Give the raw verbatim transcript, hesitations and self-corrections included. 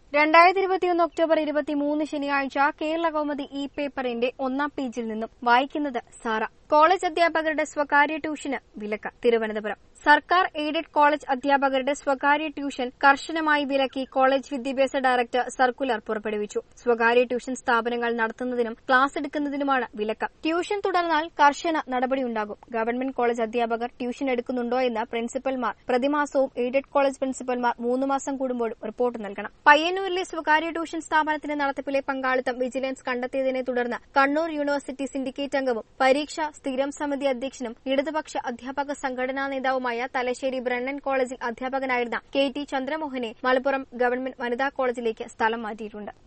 രണ്ടായിരത്തി ഇരുപത്തിയൊന്ന് ഒക്ടോബർ ഇരുപത്തിമൂന്ന് ശനിയാഴ്ച കേരള കൗമുദി ഇ പേപ്പറിന്റെ ഒന്നാം പേജിൽ നിന്നും വായിക്കുന്നത് സാറ. കോളേജ് അധ്യാപകരുടെ സ്വകാര്യ ട്യൂഷന് വിലക്ക്. തിരുവനന്തപുരം. സർക്കാർ എയ്ഡഡ് കോളേജ് അധ്യാപകരുടെ സ്വകാര്യ ട്യൂഷൻ കർശനമായി വിലക്കി കോളേജ് വിദ്യാഭ്യാസ ഡയറക്ടർ സർക്കുലർ പുറപ്പെടുവിച്ചു. സ്വകാര്യ ട്യൂഷൻ സ്ഥാപനങ്ങൾ നടത്തുന്നതിനും ക്ലാസ് എടുക്കുന്നതിനുമാണ് വിലക്ക്. ട്യൂഷൻ തുടർന്നാൽ കർശന നടപടിയുണ്ടാകും. ഗവൺമെന്റ് കോളേജ് അധ്യാപകർ ട്യൂഷൻ എടുക്കുന്നുണ്ടോ എന്ന് പ്രിൻസിപ്പൽമാർ പ്രതിമാസവും എയ്ഡഡ് കോളേജ് പ്രിൻസിപ്പൽമാർ മൂന്ന് മാസം കൂടുമ്പോഴും റിപ്പോർട്ട് നൽകണം. പയ്യന്നൂരിലെ സ്വകാര്യ ട്യൂഷൻ സ്ഥാപനത്തിന്റെ നടത്തിപ്പിലെ പങ്കാളിത്തം വിജിലൻസ് കണ്ടെത്തിയതിനെ തുടർന്ന് കണ്ണൂർ യൂണിവേഴ്സിറ്റി സിൻഡിക്കേറ്റ് അംഗവും പരീക്ഷ സ്ഥിരം സമിതി അധ്യക്ഷനും ഇടതുപക്ഷ അധ്യാപക സംഘടനാ നേതാവുമായ തലശ്ശേരി ബ്രണ്ണൻ കോളേജിൽ അധ്യാപകനായിരുന്ന കെ ടി ചന്ദ്രമോഹനെ മലപ്പുറം ഗവൺമെന്റ് വനിതാ കോളേജിലേക്ക് സ്ഥലം മാറ്റിയിട്ടുണ്ട്.